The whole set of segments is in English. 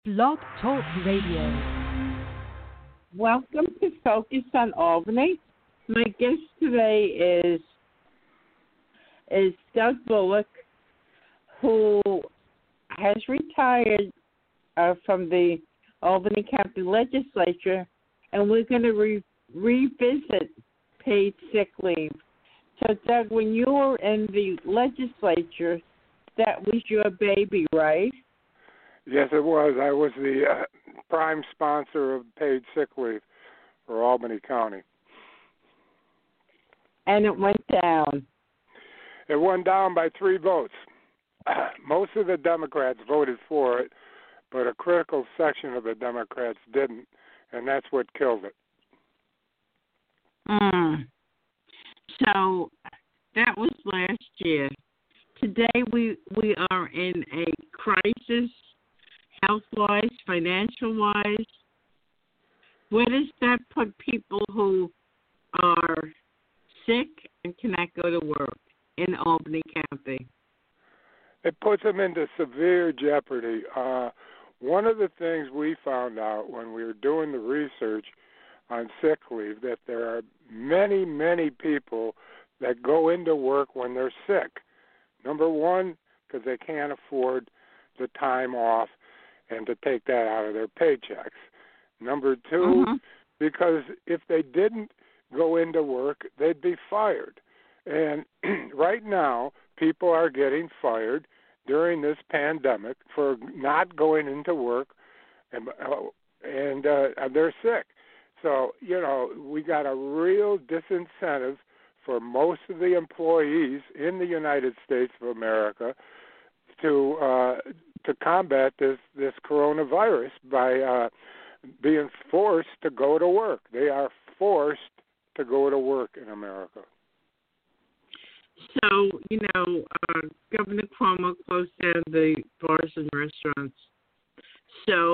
Blog Talk Radio. Welcome to Focus on Albany. My guest today is Doug Bullock, who has retired from the Albany County Legislature, and we're going to revisit paid sick leave. So, Doug, when you were in the legislature, that was your baby, right? Yes, it was. I was the prime sponsor of paid sick leave for Albany County. And it went down. It went down by 3 votes. Most of the Democrats voted for it, but a critical section of the Democrats didn't, and that's what killed it. So that was last year. Today we are in a crisis, health-wise, financial-wise. Where does that put people who are sick and cannot go to work in Albany County? It puts them into severe jeopardy. One of the things we found out when we were doing the research on sick leave, that there are many, many people that go into work when they're sick. Number one, because they can't afford the time off and to take that out of their paychecks. Number two, because if they didn't go into work, they'd be fired. And right now, people are getting fired during this pandemic for not going into work, and they're sick. So, we got a real disincentive for most of the employees in the United States of America to combat this coronavirus by being forced to go to work. They are forced to go to work in America. So, Governor Cuomo closed down the bars and restaurants. So,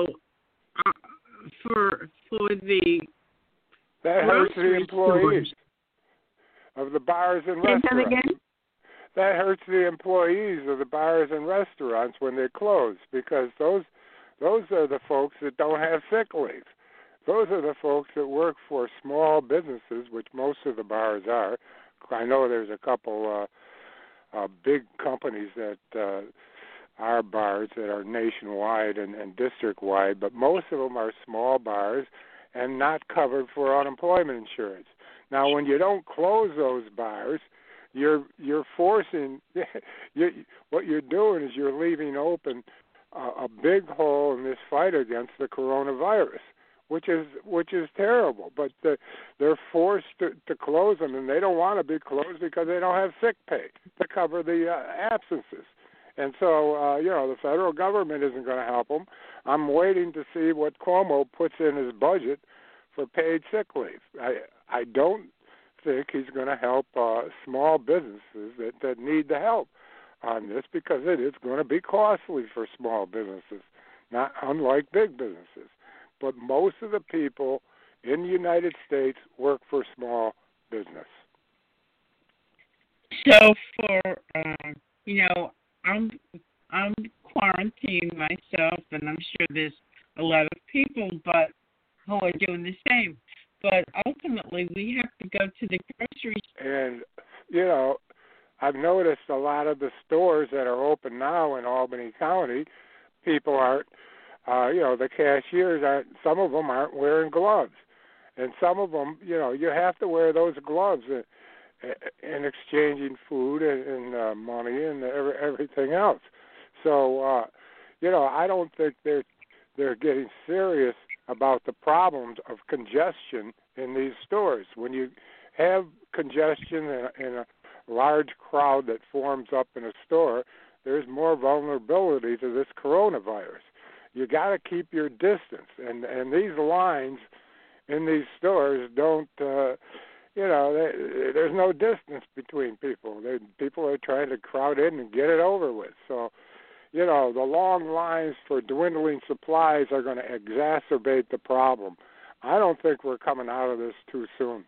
for the that hurts the employees of the bars and restaurants. That hurts the employees of the bars and restaurants when they close, because those are the folks that don't have sick leave. Those are the folks that work for small businesses, which most of the bars are. I know there's a couple big companies that are bars that are nationwide and district-wide, but most of them are small bars and not covered for unemployment insurance. Now, when you don't close those bars, you're forcing what you're doing is you're leaving open a big hole in this fight against the coronavirus, which is terrible. But they're forced to close them, and they don't want to be closed because they don't have sick pay to cover the absences. And so, the federal government isn't going to help them. I'm waiting to see what Cuomo puts in his budget for paid sick leave. I don't think he's going to help small businesses that need the help on this, because it is going to be costly for small businesses, not unlike big businesses. But most of the people in the United States work for small business. So I'm quarantined myself, and I'm sure there's a lot of people who are doing the same. But ultimately, we have to go to the grocery store. And, I've noticed a lot of the stores that are open now in Albany County, people aren't, the cashiers aren't, some of them aren't wearing gloves. And some of them, you have to wear those gloves in exchanging food and money and everything else. So, I don't think they're getting serious about the problems of congestion in these stores. When you have congestion in a large crowd that forms up in a store, there's more vulnerability to this coronavirus. You got to keep your distance, and these lines in these stores don't. There's no distance between people. People are trying to crowd in and get it over with. So, the long lines for dwindling supplies are going to exacerbate the problem. I don't think we're coming out of this too soon.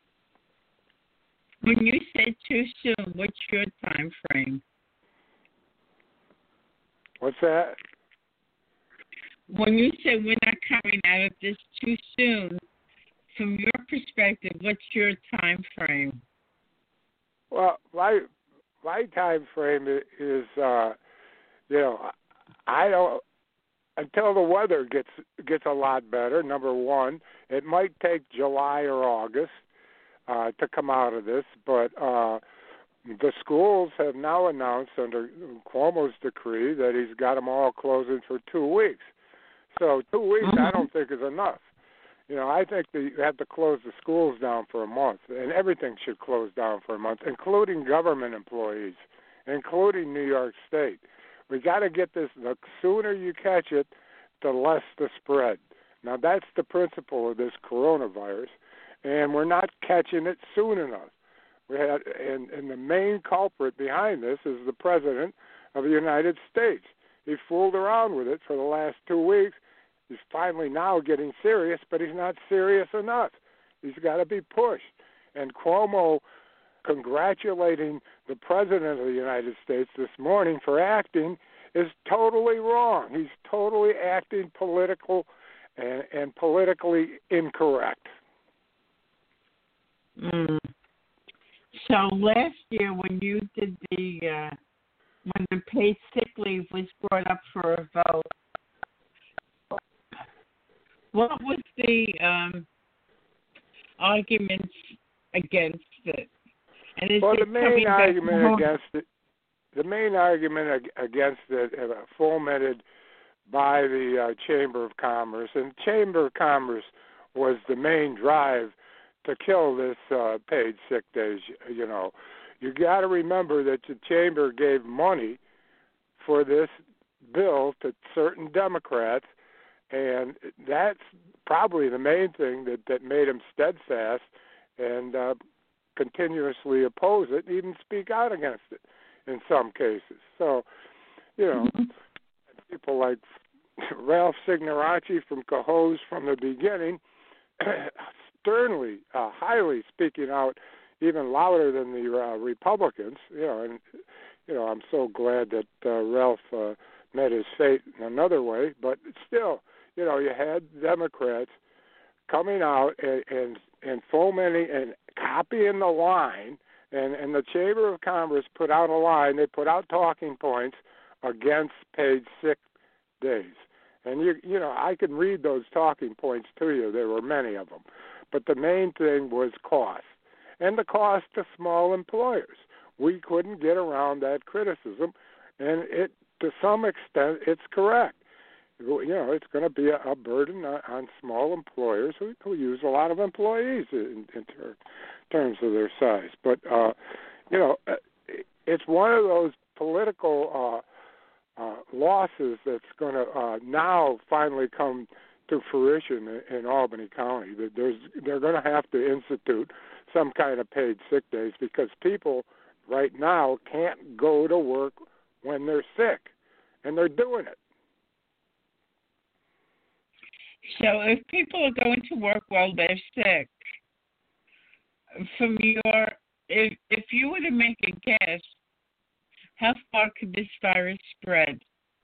When you say too soon, what's your time frame? What's that? when you say we're not coming out of this too soon, from your perspective, what's your time frame? Well, my time frame is I don't until the weather gets a lot better. Number one, it might take July or August to come out of this, but the schools have now announced under Cuomo's decree that he's got them all closing for 2 weeks. So 2 weeks, I don't think is enough. I think that you have to close the schools down for a month, and everything should close down for a month, including government employees, including New York State. We got to get this. The sooner you catch it, the less the spread. Now that's the principle of this coronavirus, and we're not catching it soon enough. And the main culprit behind this is the President of the United States. He fooled around with it for the last 2 weeks. He's finally now getting serious, but he's not serious enough. He's got to be pushed. And Cuomo congratulating the President of the United States this morning for acting is totally wrong. He's totally acting political and politically incorrect. So last year when you did when the paid sick leave was brought up for a vote, what was the arguments against it? And is the main argument against it, fomented by the Chamber of Commerce, and Chamber of Commerce was the main drive to kill this paid sick days. You got to remember that the Chamber gave money for this bill to certain Democrats. And that's probably the main thing that made him steadfast and continuously oppose it, and even speak out against it in some cases. So, people like Ralph Signoraci from Cohoes from the beginning, sternly, highly speaking out, even louder than the Republicans. I'm so glad that Ralph met his fate in another way, but still. You had Democrats coming out and fomenting and copying the line, and the Chamber of Commerce put out a line. They put out talking points against paid sick days. And, I can read those talking points to you. There were many of them. But the main thing was cost, and the cost to small employers. We couldn't get around that criticism, and to some extent, it's correct. It's going to be a burden on small employers who use a lot of employees in terms of their size. But, it's one of those political losses that's going to now finally come to fruition in Albany County. They're going to have to institute some kind of paid sick days because people right now can't go to work when they're sick, and they're doing it. So if people are going to work while they're sick, if you were to make a guess, how far could this virus spread?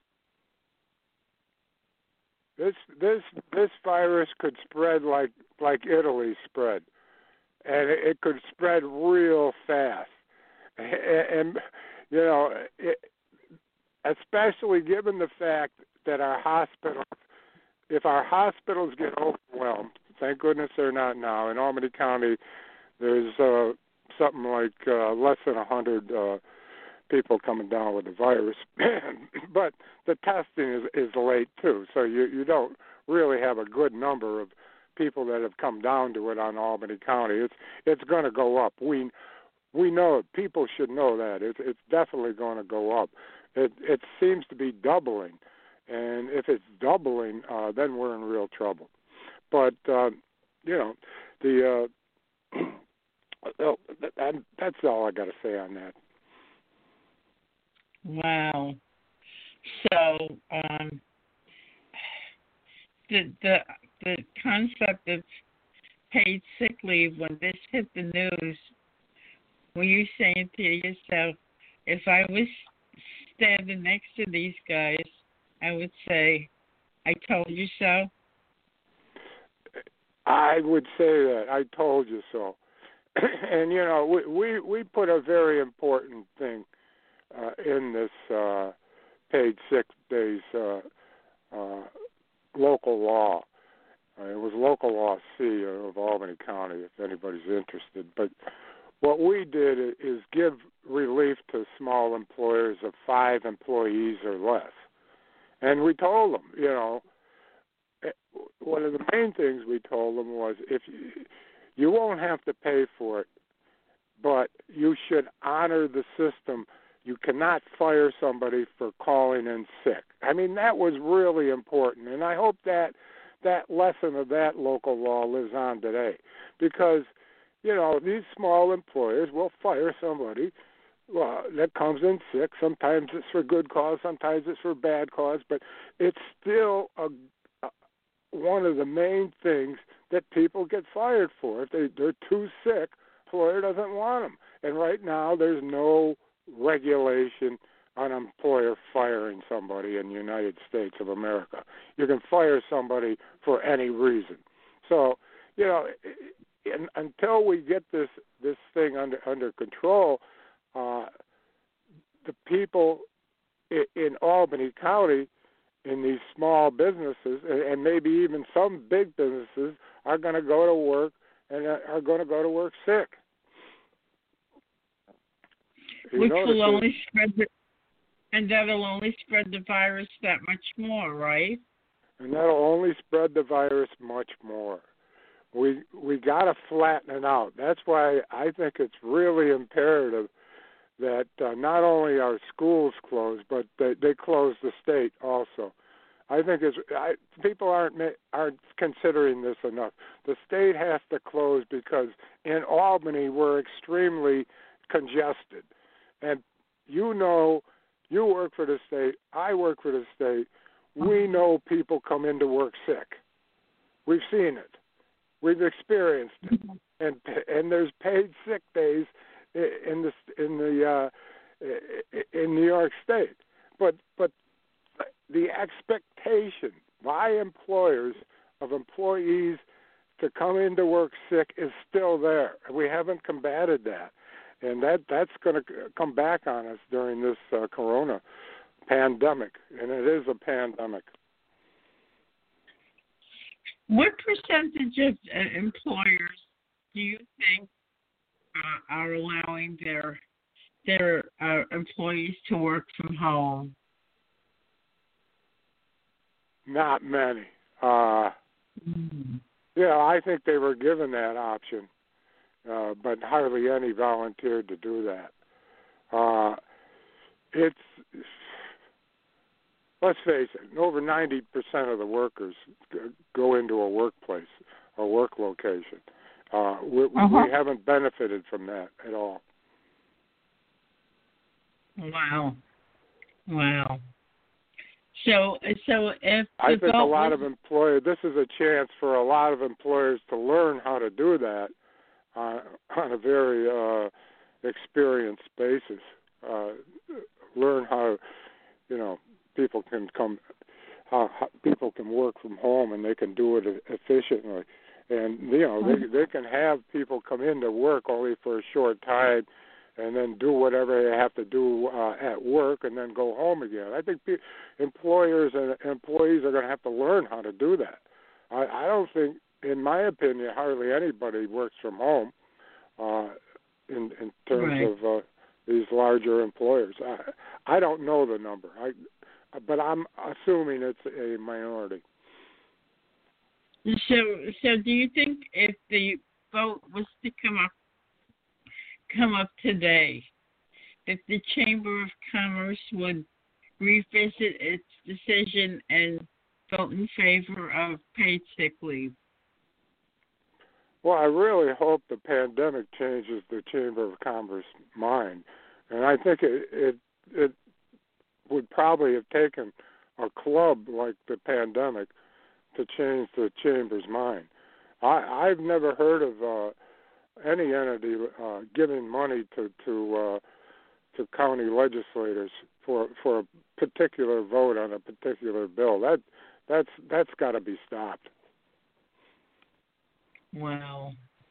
This virus could spread like Italy spread, and it could spread real fast, and especially given the fact that if our hospitals get overwhelmed, thank goodness they're not now. In Albany County, there's something like less than 100 people coming down with the virus. But the testing is late, too, so you don't really have a good number of people that have come down to it on Albany County. It's going to go up. We know it. People should know that. It's definitely going to go up. It seems to be doubling. And if it's doubling, then we're in real trouble. But that's all I got to say on that. Wow. So the concept of paid sick leave, when this hit the news, were you saying to yourself, if I was standing next to these guys, I would say, I told you so? I would say that. I told you so. And, you know, we put a very important thing in this paid sick days local law. It was Local Law C of Albany County, if anybody's interested. But what we did is give relief to small employers of 5 employees or less. And we told them, you know, one of the main things we told them was if you won't have to pay for it, but you should honor the system. You cannot fire somebody for calling in sick. I mean, that was really important, and I hope that lesson of that local law lives on today, because, you know, these small employers will fire somebody that comes in sick. Sometimes it's for good cause, sometimes it's for bad cause, but it's still one of the main things that people get fired for. If they're too sick, employer doesn't want them. And right now there's no regulation on an employer firing somebody in the United States of America. You can fire somebody for any reason. So, you know, until we get this thing under control, the people in Albany County, in these small businesses, and maybe even some big businesses, are going to go to work and are going to go to work sick. Which will only spread and that'll only spread the virus that much more, right? And that'll only spread the virus much more. We got to flatten it out. That's why I think it's really imperative that not only are schools closed, but they close the state also. I think people aren't considering this enough. The state has to close because in Albany we're extremely congested, and you know, you work for the state, I work for the state. We know people come into work sick. We've seen it. We've experienced it, and there's paid sick days in New York State, but the expectation by employers of employees to come into work sick is still there. We haven't combated that, and that's going to come back on us during this corona pandemic, and it is a pandemic. What percentage of employers do you think are allowing their employees to work from home? Not many. Yeah, I think they were given that option, but hardly any volunteered to do that. Let's face it, over 90% of the workers go into a workplace, a work location. We haven't benefited from that at all. Wow. So if I think a lot of employers, this is a chance for a lot of employers to learn how to do that on a very experienced basis. Learn how, you know, people can how people can work from home and they can do it efficiently. And, you know, they can have people come into work only for a short time and then do whatever they have to do at work and then go home again. I think employers and employees are going to have to learn how to do that. I don't think, in my opinion, hardly anybody works from home in terms of these larger employers. I don't know the number, but I'm assuming it's a minority. So do you think if the vote was to come up today, that the Chamber of Commerce would revisit its decision and vote in favor of paid sick leave? Well, I really hope the pandemic changes the Chamber of Commerce mind, and I think it would probably have taken a club like the pandemic to change the Chamber's mind. I've never heard of any entity giving money to county legislators for a particular vote on a particular bill. That's got to be stopped. Wow.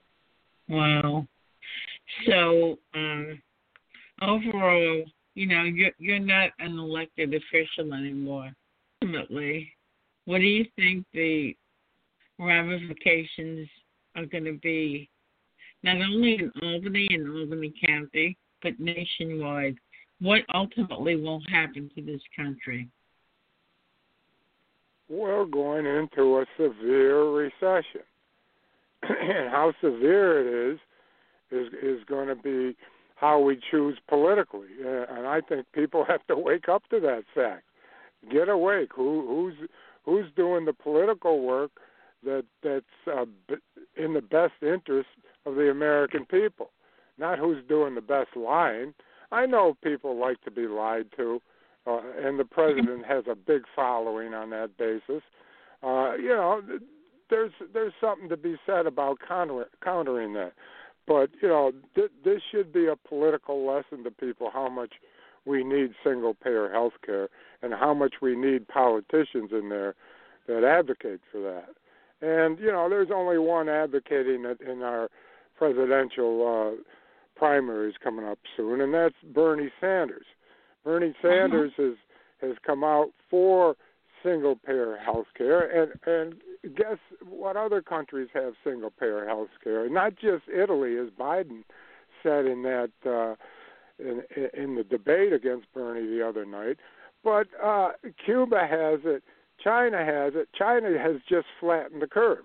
So, overall, you're not an elected official anymore. Ultimately, what do you think the ramifications are going to be, not only in Albany and Albany County, but nationwide? What ultimately will happen to this country? We're going into a severe recession. And how severe it is going to be how we choose politically. And I think people have to wake up to that fact. Get awake. Who's doing the political work that's in the best interest of the American people, not who's doing the best lying. I know people like to be lied to, and the president has a big following on that basis. There's something to be said about countering that. But, this should be a political lesson to people, how much we need single-payer health care and how much we need politicians in there that advocate for that. And, there's only one advocating it in our presidential primaries coming up soon, and that's Bernie Sanders. Bernie Sanders has come out for single-payer health care, and guess what other countries have single-payer health care? Not just Italy, as Biden said in that in the debate against Bernie the other night, but Cuba has it, China has it. China has just flattened the curve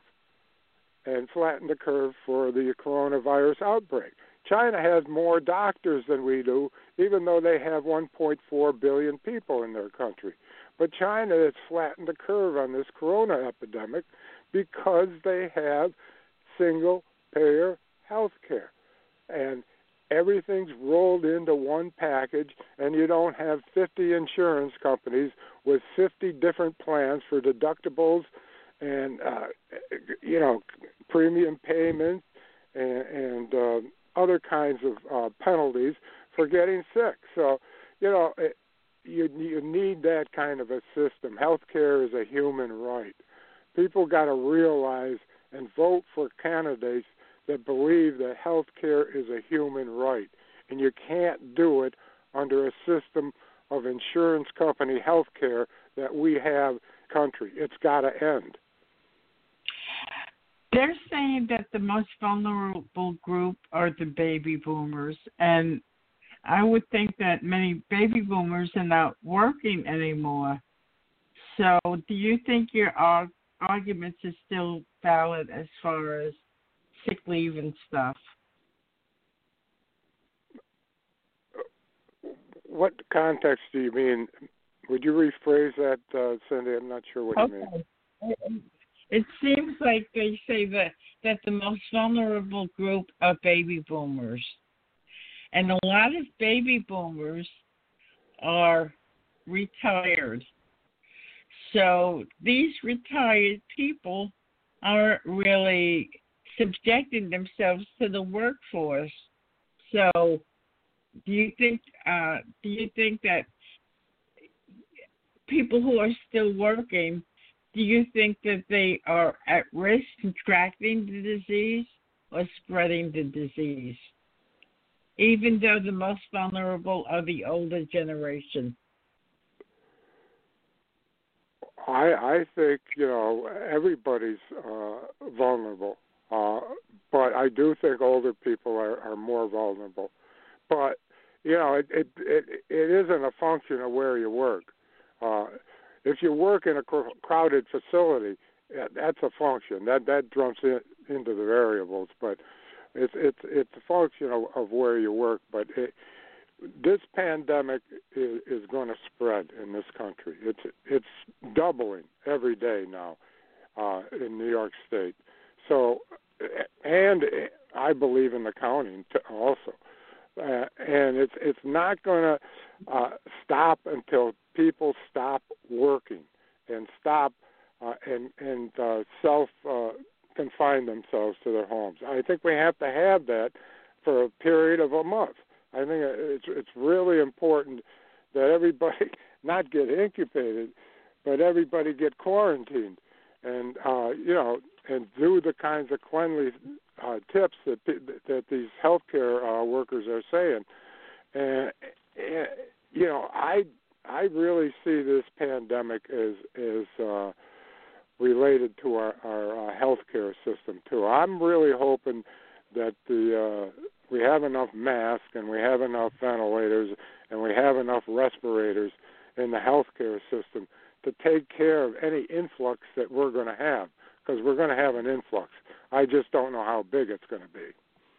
for the coronavirus outbreak. China has more doctors than we do, even though they have 1.4 billion people in their country. But China has flattened the curve on this corona epidemic because they have single-payer health care. And everything's rolled into one package, and you don't have 50 insurance companies with 50 different plans for deductibles and, premium payments and other kinds of penalties for getting sick. So, you need that kind of a system. Healthcare is a human right. People got to realize and vote for candidates that believe that healthcare is a human right, and you can't do it under a system of insurance company healthcare that we have country. It's got to end. They're saying that the most vulnerable group are the baby boomers, and I would think that many baby boomers are not working anymore. So do you think your arguments are still valid as far as sick leave and stuff? What context do you mean? Would you rephrase that, Cindy? I'm not sure what you mean. It seems like they say that the most vulnerable group are baby boomers. And a lot of baby boomers are retired. So these retired people aren't really subjecting themselves to the workforce. So do you think that people who are still working, do you think that they are at risk contracting the disease or spreading the disease, even though the most vulnerable are the older generation? I think, everybody's vulnerable, but I do think older people are more vulnerable. But, it isn't a function of where you work. If you work in a crowded facility, that's a function. That jumps into the variables, but it's a function of where you work. But this pandemic is going to spread in this country. It's doubling every day now in New York State. So, and I believe in the county also. And it's not going to stop until people stop working and stop and self confine themselves to their homes. I think we have to have that for a period of a month. I think it's really important that everybody not get incubated, but everybody get quarantined, and and do the kinds of cleanliness tips that these healthcare workers are saying. And I really see this pandemic as related to our healthcare system too. I'm really hoping that we have enough masks and we have enough ventilators and we have enough respirators in the healthcare system to take care of any influx that we're going to have, because we're going to have an influx. I just don't know how big it's going to be.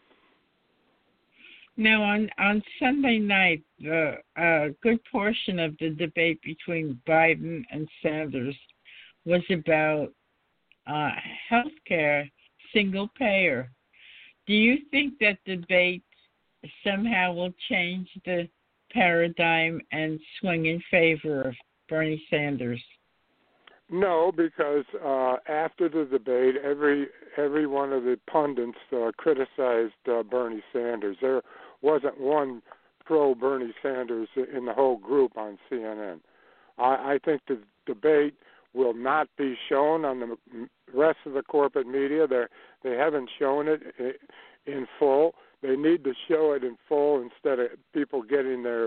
Now, on Sunday night, a good portion of the debate between Biden and Sanders was about health care, single payer. Do you think that debate somehow will change the paradigm and swing in favor of Bernie Sanders? No, because after the debate, every one of the pundits criticized Bernie Sanders. There wasn't one pro-Bernie Sanders in the whole group on CNN. I think the debate will not be shown on the rest of the corporate media. They haven't shown it in full. They need to show it in full instead of people getting their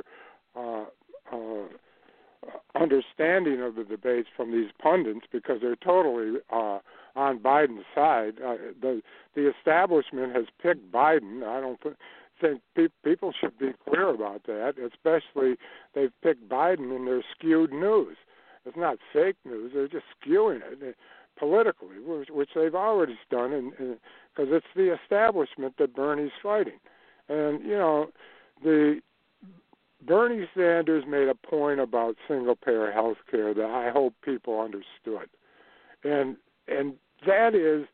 understanding of the debates from these pundits, because they're totally on Biden's side. The establishment has picked Biden. I don't think people should be clear about that, especially they've picked Biden in their skewed news. It's not fake news. They're just skewing it politically, which they've already done, because it's the establishment that Bernie's fighting. And, the Bernie Sanders made a point about single-payer health care that I hope people understood. And that is,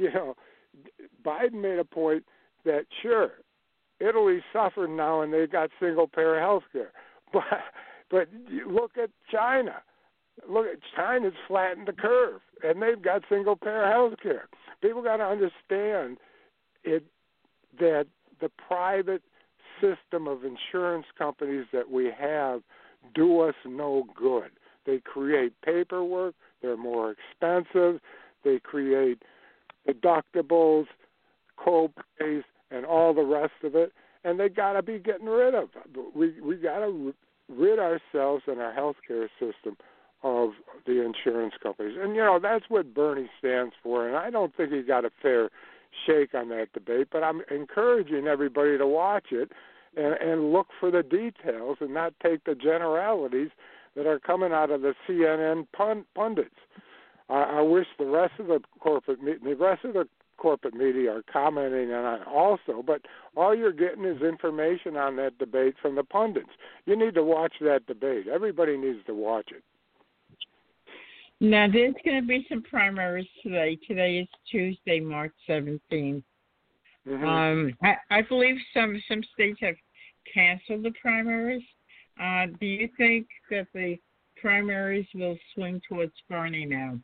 Biden made a point that, sure, Italy suffered now and they got single-payer health care. But look at China. Look, China's flattened the curve, and they've got single-payer health care. People got to understand that the private system of insurance companies that we have do us no good. They create paperwork. They're more expensive. They create deductibles, co-pays, and all the rest of it, and they got to be getting rid of. We got to rid ourselves in our healthcare system of the insurance companies. And, that's what Bernie stands for, and I don't think he got a fair shake on that debate, but I'm encouraging everybody to watch it and look for the details and not take the generalities that are coming out of the CNN pundits. I wish the rest of the corporate media are commenting on it also, but all you're getting is information on that debate from the pundits. You need to watch that debate. Everybody needs to watch it. Now, there's going to be some primaries today. Today is Tuesday, March 17th. Mm-hmm. I believe some states have canceled the primaries. Do you think that the primaries will swing towards Bernie now?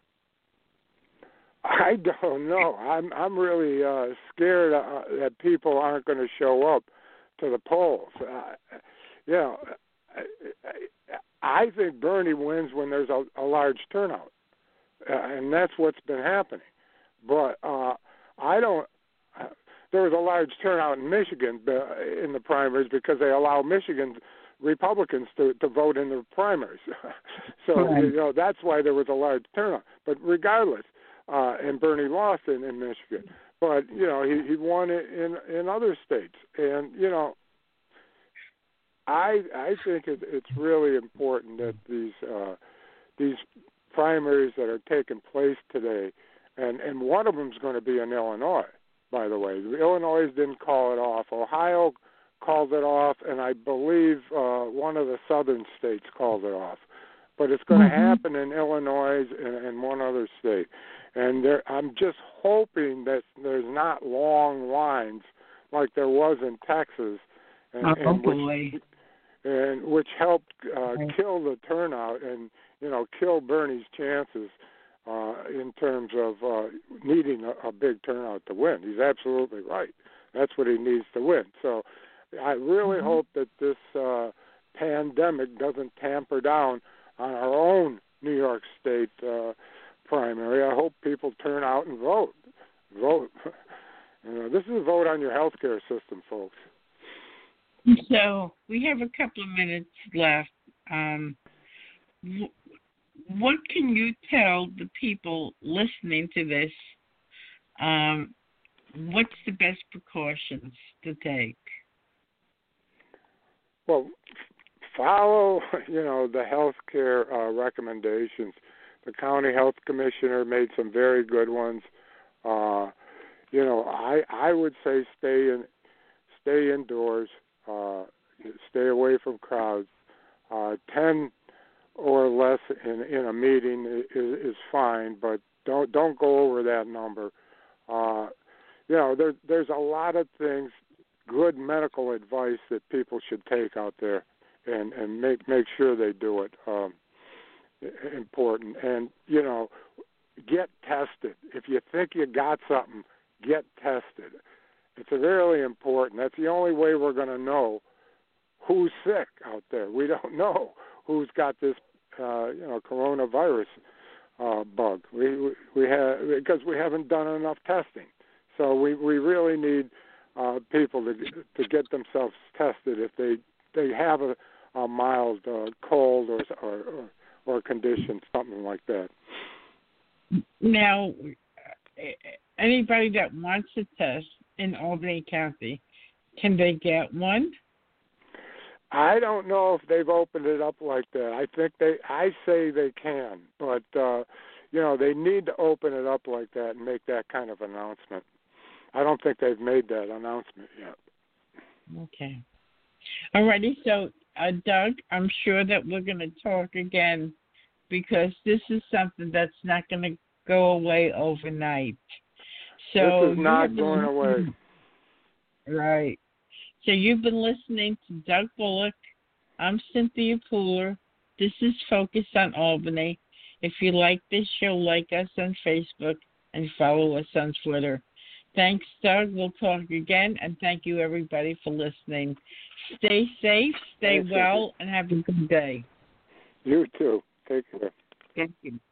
I don't know. I'm really scared that people aren't going to show up to the polls. I think Bernie wins when there's a large turnout, and that's what's been happening. But I don't. There was a large turnout in Michigan in the primaries because they allow Michigan Republicans to vote in the primaries. So right. That's why there was a large turnout. But regardless, and Bernie lost in Michigan. But he won it in other states, and I think it's really important that these primaries that are taking place today, and one of them is going to be in Illinois, by the way. Illinois didn't call it off. Ohio called it off, and I believe one of the southern states called it off. But it's going to happen in Illinois and one other state. And I'm just hoping that there's not long lines like there was in Texas, which helped kill the turnout and kill Bernie's chances in terms of needing a big turnout to win. He's absolutely right. That's what he needs to win. So I really hope that this pandemic doesn't tamper down on our own New York State primary. I hope people turn out and vote. This is a vote on your health care system, folks. So we have a couple of minutes left. What can you tell the people listening to this? What's the best precautions to take? Well, follow, the health care recommendations. The county health commissioner made some very good ones. I would say stay indoors, stay away from crowds. 10 or less in a meeting is fine, but don't go over that number. There's a lot of things, good medical advice that people should take out there, and make sure they do it. Important. And get tested. If you think you got something, get tested. It's really important. That's the only way we're going to know who's sick out there. We don't know who's got this, coronavirus bug. We have, because we haven't done enough testing. So we really need people to get themselves tested if they have a mild cold or condition, something like that. Now, anybody that wants a test in Albany County, can they get one? I don't know if they've opened it up like that. I say they can, but they need to open it up like that and make that kind of announcement. I don't think they've made that announcement yet. Okay. All righty. So, Doug, I'm sure that we're going to talk again, because this is something that's not going to go away overnight. So this is not going away. Right. So you've been listening to Doug Bullock. I'm Cynthia Pooler. This is Focus on Albany. If you like this show, like us on Facebook and follow us on Twitter. Thanks, Doug. We'll talk again, and thank you, everybody, for listening. Stay safe, stay well, and have a good day. You too. Take care. Thank you.